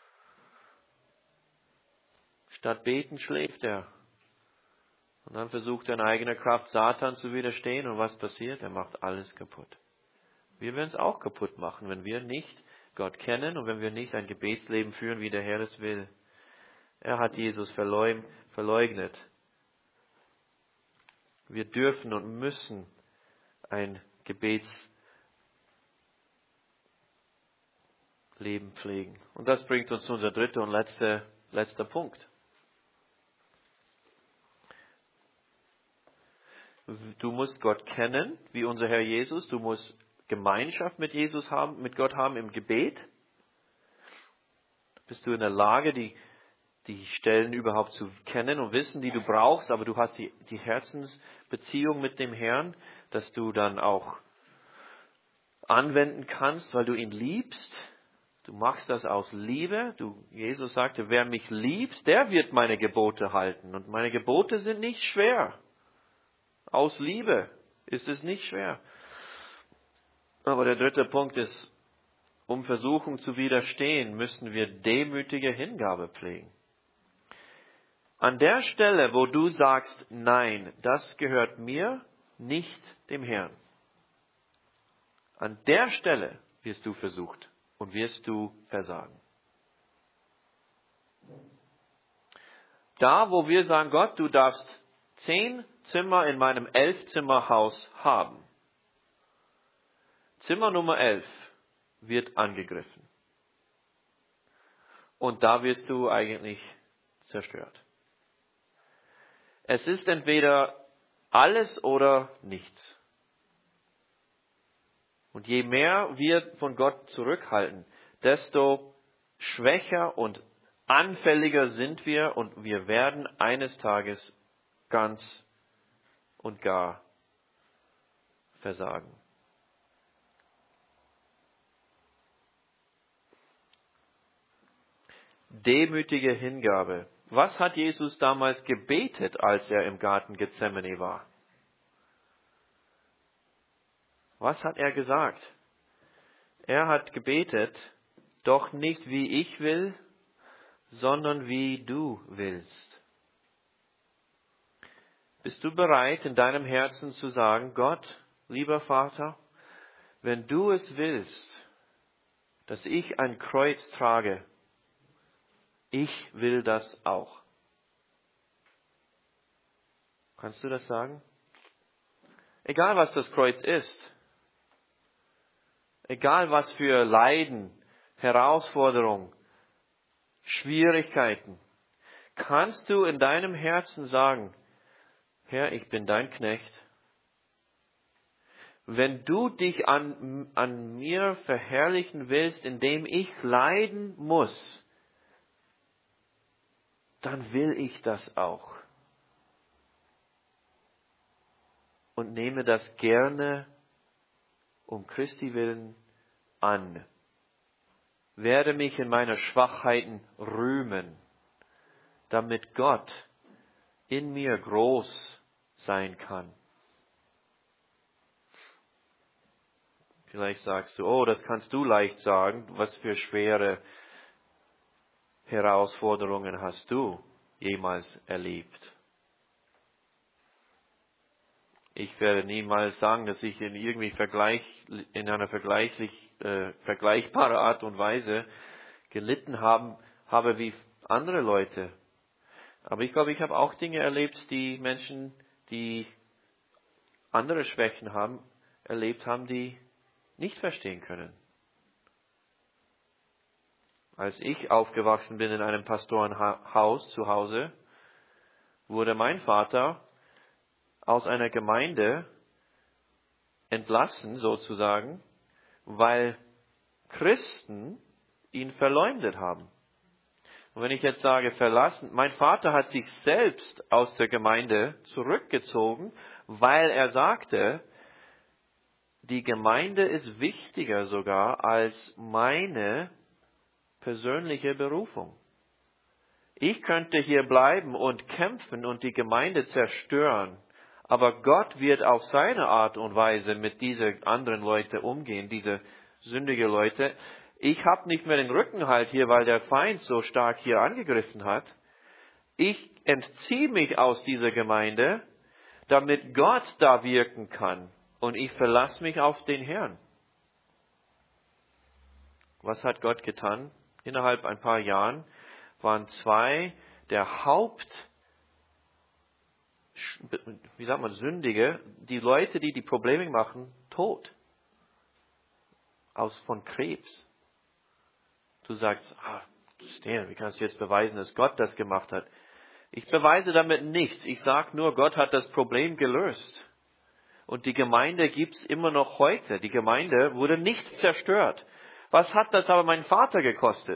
S1: Statt beten schläft er. Und dann versucht er in eigener Kraft Satan zu widerstehen. Und was passiert? Er macht alles kaputt. Wir werden es auch kaputt machen, wenn wir nicht Gott kennen und wenn wir nicht ein Gebetsleben führen, wie der Herr es will. Er hat Jesus verleugnet. Wir dürfen und müssen ein Gebetsleben pflegen. Und das bringt uns zu unser dritter und letzter Punkt. Du musst Gott kennen, wie unser Herr Jesus. Du musst Gemeinschaft mit Jesus haben, mit Gott haben im Gebet. Bist du in der Lage, die Stellen überhaupt zu kennen und wissen, die du brauchst, aber du hast die Herzensbeziehung mit dem Herrn, dass du dann auch anwenden kannst, weil du ihn liebst. Du machst das aus Liebe. Jesus sagte, wer mich liebt, der wird meine Gebote halten. Und meine Gebote sind nicht schwer. Aus Liebe ist es nicht schwer. Aber der dritte Punkt ist, um Versuchung zu widerstehen, müssen wir demütige Hingabe pflegen. An der Stelle, wo du sagst, nein, das gehört mir, nicht dem Herrn. An der Stelle wirst du versucht und wirst du versagen. Da, wo wir sagen, Gott, du darfst 10 Zimmer in meinem 11-Zimmer-Haus haben. Zimmer Nummer 11 wird angegriffen. Und da wirst du eigentlich zerstört. Es ist entweder alles oder nichts. Und je mehr wir von Gott zurückhalten, desto schwächer und anfälliger sind wir und wir werden eines Tages ganz und gar versagen. Demütige Hingabe. Was hat Jesus damals gebetet, als er im Garten Gethsemane war? Was hat er gesagt? Er hat gebetet, doch nicht wie ich will, sondern wie du willst. Bist du bereit, in deinem Herzen zu sagen, Gott, lieber Vater, wenn du es willst, dass ich ein Kreuz trage, ich will das auch. Kannst du das sagen? Egal was das Kreuz ist. Egal was für Leiden, Herausforderungen, Schwierigkeiten. Kannst du in deinem Herzen sagen, Herr, ich bin dein Knecht. Wenn du dich an mir verherrlichen willst, indem ich leiden muss, dann will ich das auch. Und nehme das gerne um Christi willen an. Werde mich in meiner Schwachheiten rühmen, damit Gott in mir groß sein kann. Vielleicht sagst du, oh, das kannst du leicht sagen. Was für schwere Herausforderungen hast du jemals erlebt? Ich werde niemals sagen, dass ich in einer vergleichbaren Art und Weise gelitten habe wie andere Leute. Aber ich glaube, ich habe auch Dinge erlebt, die Menschen, die andere Schwächen erlebt haben, die nicht verstehen können. Als ich aufgewachsen bin in einem Pastorenhaus zu Hause, wurde mein Vater aus einer Gemeinde entlassen, sozusagen, weil Christen ihn verleumdet haben. Und wenn ich jetzt sage verlassen, mein Vater hat sich selbst aus der Gemeinde zurückgezogen, weil er sagte, die Gemeinde ist wichtiger sogar als meine persönliche Berufung. Ich könnte hier bleiben und kämpfen und die Gemeinde zerstören, aber Gott wird auf seine Art und Weise mit diesen anderen Leuten umgehen, diese sündige Leute. Ich habe nicht mehr den Rückenhalt hier, weil der Feind so stark hier angegriffen hat. Ich entziehe mich aus dieser Gemeinde, damit Gott da wirken kann. Und ich verlasse mich auf den Herrn. Was hat Gott getan? Innerhalb ein paar Jahren waren zwei der Sündige, die Leute, die Probleme machen, tot. Von Krebs. Du sagst, Stan, wie kannst du jetzt beweisen, dass Gott das gemacht hat? Ich beweise damit nichts. Ich sage nur, Gott hat das Problem gelöst. Und die Gemeinde gibt's immer noch heute. Die Gemeinde wurde nicht zerstört. Was hat das aber meinen Vater gekostet?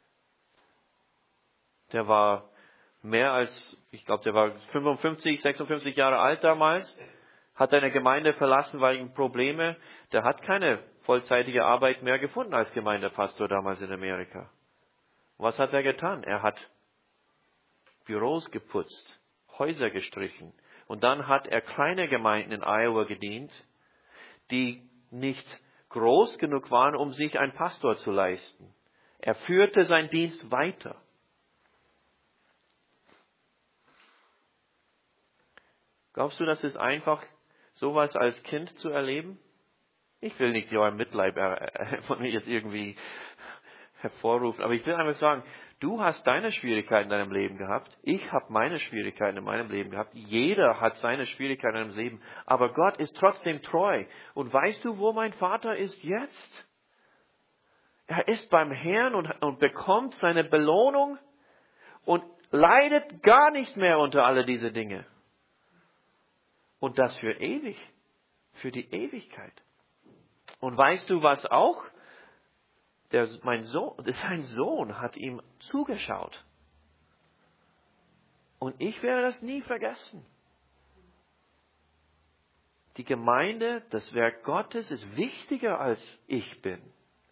S1: Der war der war 55, 56 Jahre alt damals, hat eine Gemeinde verlassen wegen Probleme. Der hat keine vollzeitige Arbeit mehr gefunden als Gemeindepastor damals in Amerika. Was hat er getan? Er hat Büros geputzt, Häuser gestrichen. Und dann hat er kleine Gemeinden in Iowa gedient, die nicht groß genug waren, um sich einen Pastor zu leisten. Er führte seinen Dienst weiter. Glaubst du, das ist einfach, sowas als Kind zu erleben? Ich will nicht euer Mitleid von mir jetzt irgendwie hervorrufen, aber ich will einfach sagen, du hast deine Schwierigkeiten in deinem Leben gehabt, ich habe meine Schwierigkeiten in meinem Leben gehabt, jeder hat seine Schwierigkeiten in seinem Leben, aber Gott ist trotzdem treu. Und weißt du, wo mein Vater ist jetzt? Er ist beim Herrn und bekommt seine Belohnung und leidet gar nicht mehr unter alle diese Dinge. Und das für ewig, für die Ewigkeit. Und weißt du was auch? Sein Sohn hat ihm zugeschaut. Und ich werde das nie vergessen. Die Gemeinde, das Werk Gottes ist wichtiger als ich bin.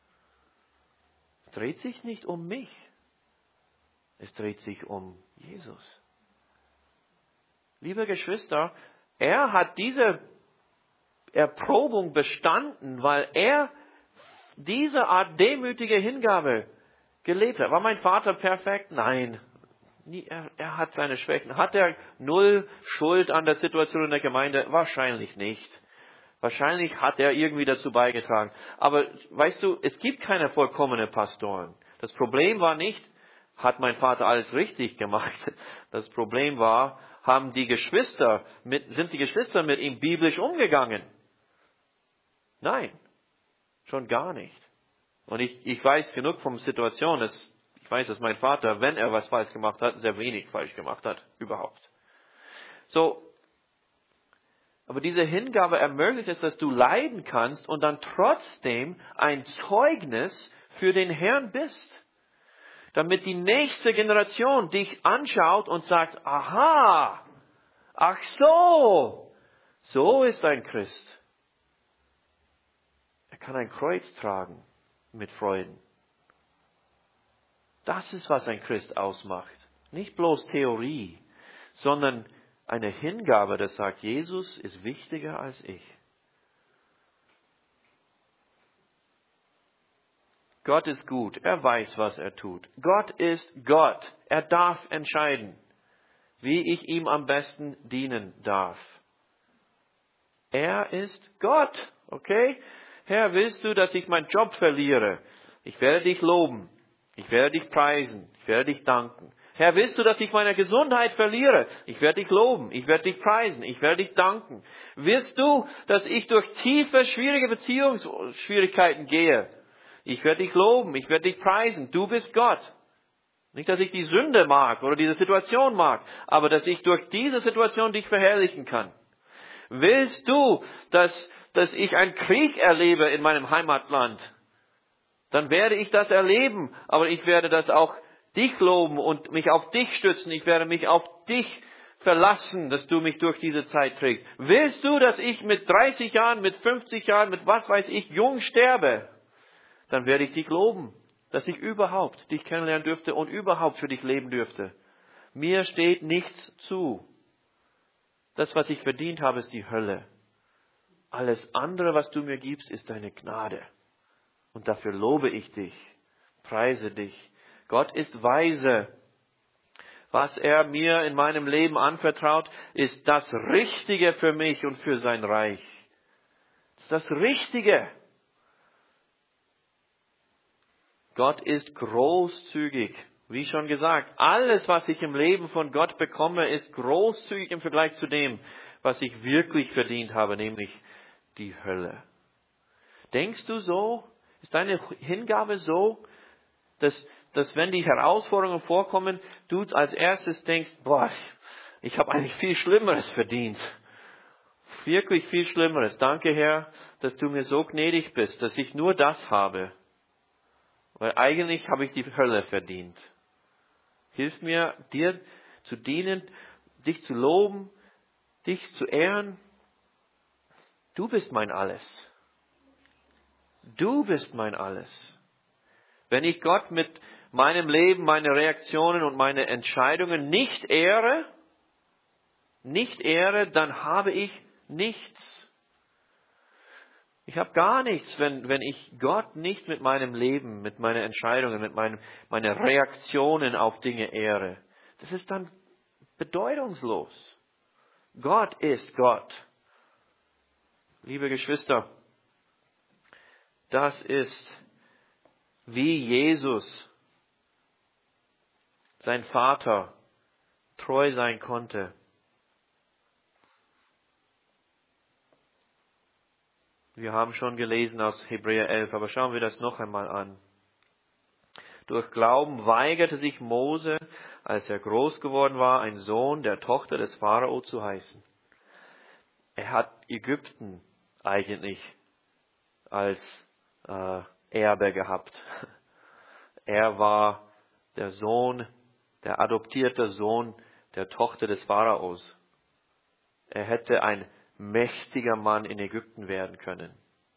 S1: Es dreht sich nicht um mich. Es dreht sich um Jesus. Liebe Geschwister, er hat diese Erprobung bestanden, weil er diese Art demütige Hingabe gelebt hat. War mein Vater perfekt? Nein. Er hat seine Schwächen. Hat er null Schuld an der Situation in der Gemeinde? Wahrscheinlich nicht. Wahrscheinlich hat er irgendwie dazu beigetragen. Aber weißt du, es gibt keine vollkommenen Pastoren. Das Problem war nicht hat mein Vater alles richtig gemacht. Das Problem war, sind die Geschwister mit ihm biblisch umgegangen? Nein, schon gar nicht. Und ich weiß genug von Situationen, ich weiß, dass mein Vater, wenn er was falsch gemacht hat, sehr wenig falsch gemacht hat, überhaupt. So, aber diese Hingabe ermöglicht es, dass du leiden kannst und dann trotzdem ein Zeugnis für den Herrn bist. Damit die nächste Generation dich anschaut und sagt, aha, ach so ist ein Christ. Er kann ein Kreuz tragen mit Freuden. Das ist, was ein Christ ausmacht. Nicht bloß Theorie, sondern eine Hingabe, das sagt, Jesus ist wichtiger als ich. Gott ist gut. Er weiß, was er tut. Gott ist Gott. Er darf entscheiden, wie ich ihm am besten dienen darf. Er ist Gott. Okay? Herr, willst du, dass ich meinen Job verliere? Ich werde dich loben. Ich werde dich preisen. Ich werde dich danken. Herr, willst du, dass ich meine Gesundheit verliere? Ich werde dich loben. Ich werde dich preisen. Ich werde dich danken. Willst du, dass ich durch tiefe, schwierige Beziehungsschwierigkeiten gehe? Ich werde dich loben. Ich werde dich preisen. Du bist Gott. Nicht, dass ich die Sünde mag oder diese Situation mag, aber dass ich durch diese Situation dich verherrlichen kann. Willst du, dass ich einen Krieg erlebe in meinem Heimatland? Dann werde ich das erleben, aber ich werde das auch dich loben und mich auf dich stützen. Ich werde mich auf dich verlassen, dass du mich durch diese Zeit trägst. Willst du, dass ich mit 30 Jahren, mit 50 Jahren, mit was weiß ich, jung sterbe? Dann werde ich dich loben, dass ich überhaupt dich kennenlernen dürfte und überhaupt für dich leben dürfte. Mir steht nichts zu. Das, was ich verdient habe, ist die Hölle. Alles andere, was du mir gibst, ist deine Gnade. Und dafür lobe ich dich, preise dich. Gott ist weise. Was er mir in meinem Leben anvertraut, ist das Richtige für mich und für sein Reich. Das ist das Richtige. Gott ist großzügig. Wie schon gesagt, alles, was ich im Leben von Gott bekomme, ist großzügig im Vergleich zu dem, was ich wirklich verdient habe, nämlich die Hölle. Denkst du so? Ist deine Hingabe so, dass wenn die Herausforderungen vorkommen, du als erstes denkst, boah, ich habe eigentlich viel Schlimmeres verdient. Wirklich viel Schlimmeres. Danke, Herr, dass du mir so gnädig bist, dass ich nur das habe. Weil eigentlich habe ich die Hölle verdient. Hilf mir, dir zu dienen, dich zu loben, dich zu ehren. Du bist mein Alles. Du bist mein Alles. Wenn ich Gott mit meinem Leben, meine Reaktionen und meine Entscheidungen nicht ehre, dann habe ich nichts. Ich habe gar nichts, wenn ich Gott nicht mit meinem Leben, mit meinen Entscheidungen, mit meinen Reaktionen auf Dinge ehre. Das ist dann bedeutungslos. Gott ist Gott. Liebe Geschwister, das ist, wie Jesus, sein Vater, treu sein konnte. Wir haben schon gelesen aus Hebräer 11, aber schauen wir das noch einmal an. Durch Glauben weigerte sich Mose, als er groß geworden war, ein Sohn der Tochter des Pharao zu heißen. Er hat Ägypten eigentlich als Erbe gehabt. Er war der adoptierte Sohn der Tochter des Pharaos. Er hätte ein mächtiger Mann in Ägypten werden können.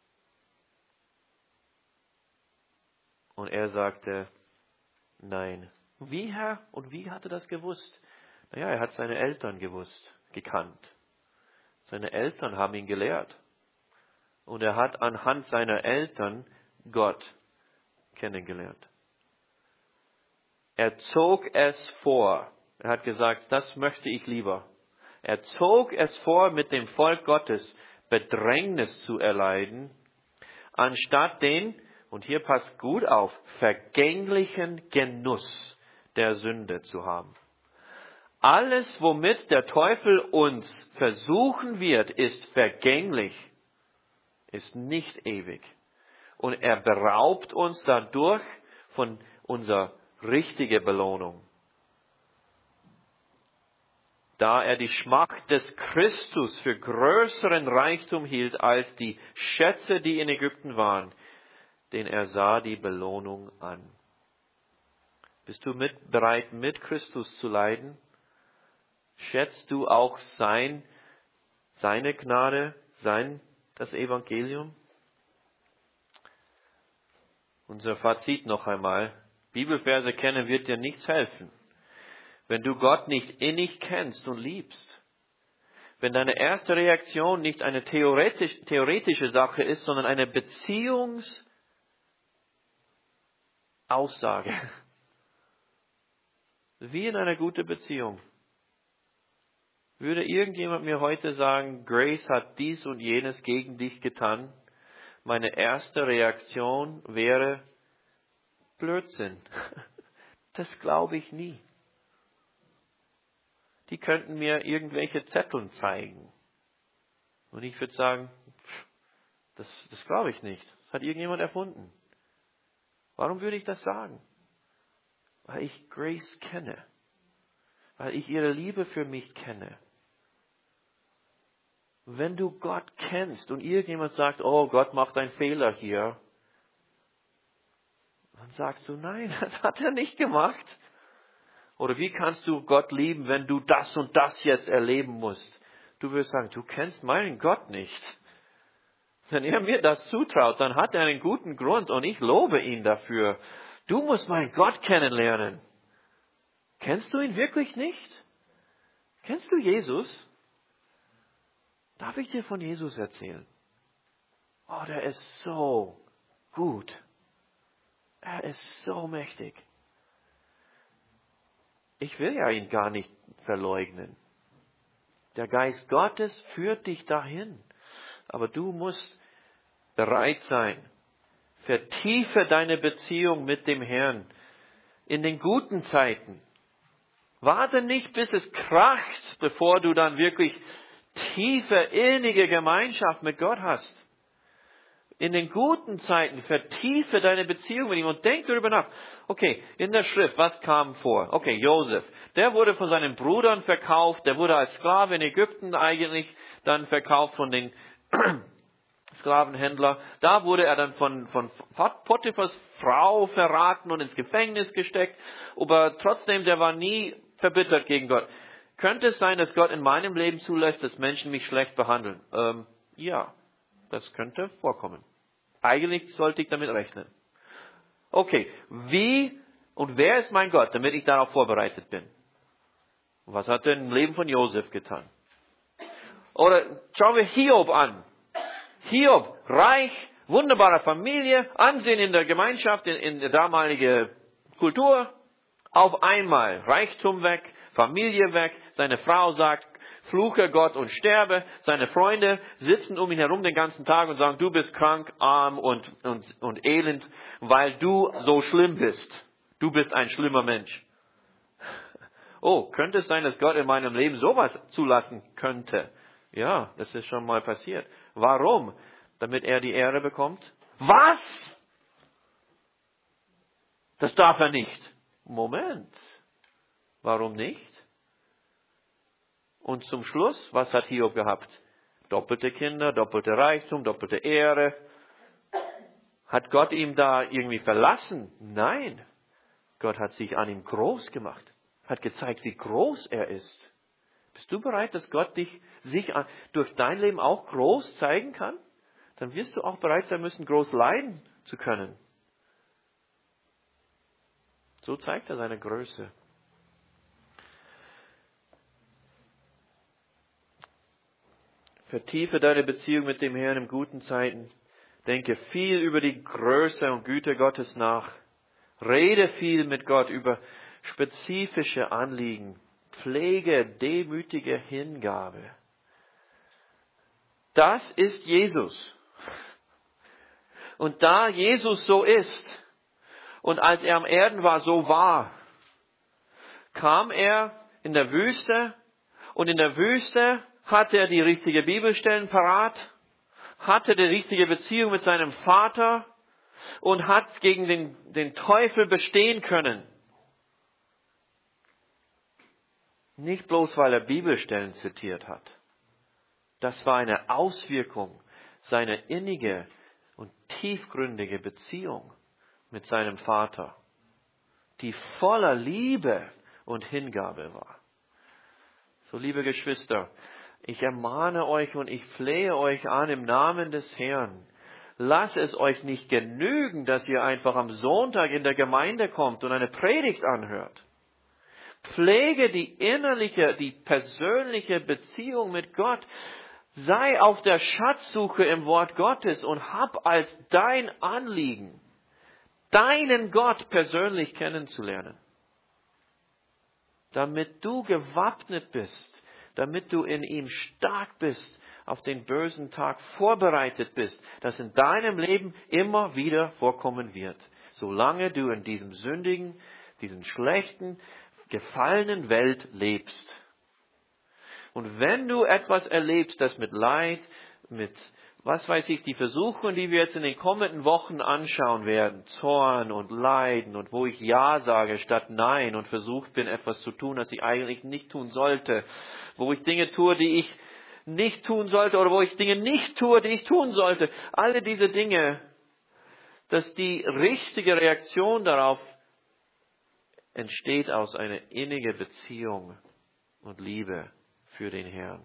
S1: Und er sagte, nein. Wie, Herr? Und wie hat er das gewusst? Naja, er hat seine Eltern gekannt. Seine Eltern haben ihn gelehrt. Und er hat anhand seiner Eltern Gott kennengelernt. Er zog es vor. Er hat gesagt, das möchte ich lieber. Er zog es vor, mit dem Volk Gottes Bedrängnis zu erleiden, anstatt den, und hier passt gut auf, vergänglichen Genuss der Sünde zu haben. Alles, womit der Teufel uns versuchen wird, ist vergänglich, ist nicht ewig. Und er beraubt uns dadurch von unserer richtigen Belohnung. Da er die Schmacht des Christus für größeren Reichtum hielt als die Schätze, die in Ägypten waren, denn er sah die Belohnung an. Bist du bereit, mit Christus zu leiden? Schätzt du auch seine Gnade, das Evangelium? Unser Fazit noch einmal. Bibelverse kennen wird dir nichts helfen, wenn du Gott nicht innig kennst und liebst. Wenn deine erste Reaktion nicht eine theoretische Sache ist, sondern eine Beziehungsaussage. Wie in einer guten Beziehung. Würde irgendjemand mir heute sagen, Grace hat dies und jenes gegen dich getan? Meine erste Reaktion wäre Blödsinn. Das glaube ich nie. Die könnten mir irgendwelche Zetteln zeigen. Und ich würde sagen, das glaube ich nicht. Das hat irgendjemand erfunden. Warum würde ich das sagen? Weil ich Grace kenne. Weil ich ihre Liebe für mich kenne. Wenn du Gott kennst und irgendjemand sagt, oh, Gott macht einen Fehler hier, dann sagst du, nein, das hat er nicht gemacht. Oder wie kannst du Gott lieben, wenn du das und das jetzt erleben musst? Du wirst sagen, du kennst meinen Gott nicht. Wenn er mir das zutraut, dann hat er einen guten Grund und ich lobe ihn dafür. Du musst meinen Gott kennenlernen. Kennst du ihn wirklich nicht? Kennst du Jesus? Darf ich dir von Jesus erzählen? Oh, der ist so gut. Er ist so mächtig. Ich will ja ihn gar nicht verleugnen. Der Geist Gottes führt dich dahin. Aber du musst bereit sein. Vertiefe deine Beziehung mit dem Herrn in den guten Zeiten. Warte nicht, bis es kracht, bevor du dann wirklich tiefe, innige Gemeinschaft mit Gott hast. In den guten Zeiten vertiefe deine Beziehung mit ihm und denk darüber nach. Okay, in der Schrift, was kam vor? Okay, Josef, der wurde von seinen Brüdern verkauft, der wurde als Sklave in Ägypten eigentlich dann verkauft von den Sklavenhändlern. Da wurde er dann von Potiphars Frau verraten und ins Gefängnis gesteckt. Aber trotzdem, der war nie verbittert gegen Gott. Könnte es sein, dass Gott in meinem Leben zulässt, dass Menschen mich schlecht behandeln? Ja, das könnte vorkommen. Eigentlich sollte ich damit rechnen. Okay, wie und wer ist mein Gott, damit ich darauf vorbereitet bin? Was hat er im Leben von Josef getan? Oder schauen wir Hiob an. Hiob, reich, wunderbare Familie, Ansehen in der Gemeinschaft, in der damaligen Kultur. Auf einmal Reichtum weg, Familie weg, seine Frau sagt, fluche Gott und sterbe. Seine Freunde sitzen um ihn herum den ganzen Tag und sagen, du bist krank, arm und elend, weil du so schlimm bist. Du bist ein schlimmer Mensch. Oh, könnte es sein, dass Gott in meinem Leben sowas zulassen könnte? Ja, das ist schon mal passiert. Warum? Damit er die Ehre bekommt? Was? Das darf er nicht. Moment. Warum nicht? Und zum Schluss, was hat Hiob gehabt? Doppelte Kinder, doppelte Reichtum, doppelte Ehre. Hat Gott ihm da irgendwie verlassen? Nein. Gott hat sich an ihm groß gemacht. Hat gezeigt, wie groß er ist. Bist du bereit, dass Gott sich durch dein Leben auch groß zeigen kann? Dann wirst du auch bereit sein müssen, groß leiden zu können. So zeigt er seine Größe. Vertiefe deine Beziehung mit dem Herrn in guten Zeiten. Denke viel über die Größe und Güte Gottes nach. Rede viel mit Gott über spezifische Anliegen. Pflege demütige Hingabe. Das ist Jesus. Und da Jesus so ist und als er am Erden war, so war, kam er in der Wüste und in der Wüste hatte er die richtige Bibelstellen parat, hatte die richtige Beziehung mit seinem Vater und hat gegen den Teufel bestehen können. Nicht bloß, weil er Bibelstellen zitiert hat. Das war eine Auswirkung seiner innige und tiefgründige Beziehung mit seinem Vater, die voller Liebe und Hingabe war. So, liebe Geschwister, ich ermahne euch und ich flehe euch an im Namen des Herrn. Lasst es euch nicht genügen, dass ihr einfach am Sonntag in der Gemeinde kommt und eine Predigt anhört. Pflege die innerliche, die persönliche Beziehung mit Gott. Sei auf der Schatzsuche im Wort Gottes und hab als dein Anliegen, deinen Gott persönlich kennenzulernen. Damit du gewappnet bist, damit du in ihm stark bist, auf den bösen Tag vorbereitet bist, das in deinem Leben immer wieder vorkommen wird. Solange du in diesem sündigen, diesen schlechten, gefallenen Welt lebst. Und wenn du etwas erlebst, das mit Leid, mit, was weiß ich, die Versuchungen, die wir jetzt in den kommenden Wochen anschauen werden, Zorn und Leiden und wo ich Ja sage statt Nein und versucht bin, etwas zu tun, das ich eigentlich nicht tun sollte, wo ich Dinge tue, die ich nicht tun sollte oder wo ich Dinge nicht tue, die ich tun sollte. Alle diese Dinge, dass die richtige Reaktion darauf entsteht aus einer innigen Beziehung und Liebe für den Herrn.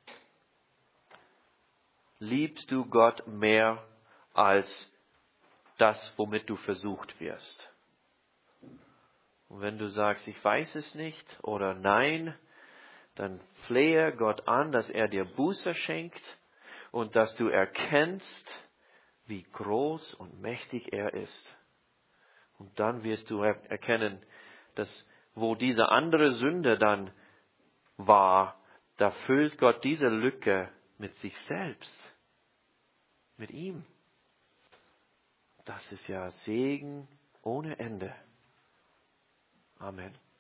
S1: Liebst du Gott mehr als das, womit du versucht wirst? Und wenn du sagst, ich weiß es nicht oder nein, dann flehe Gott an, dass er dir Buße schenkt und dass du erkennst, wie groß und mächtig er ist. Und dann wirst du erkennen, dass wo diese andere Sünde dann war, da füllt Gott diese Lücke mit sich selbst, mit ihm. Das ist ja Segen ohne Ende. Amen.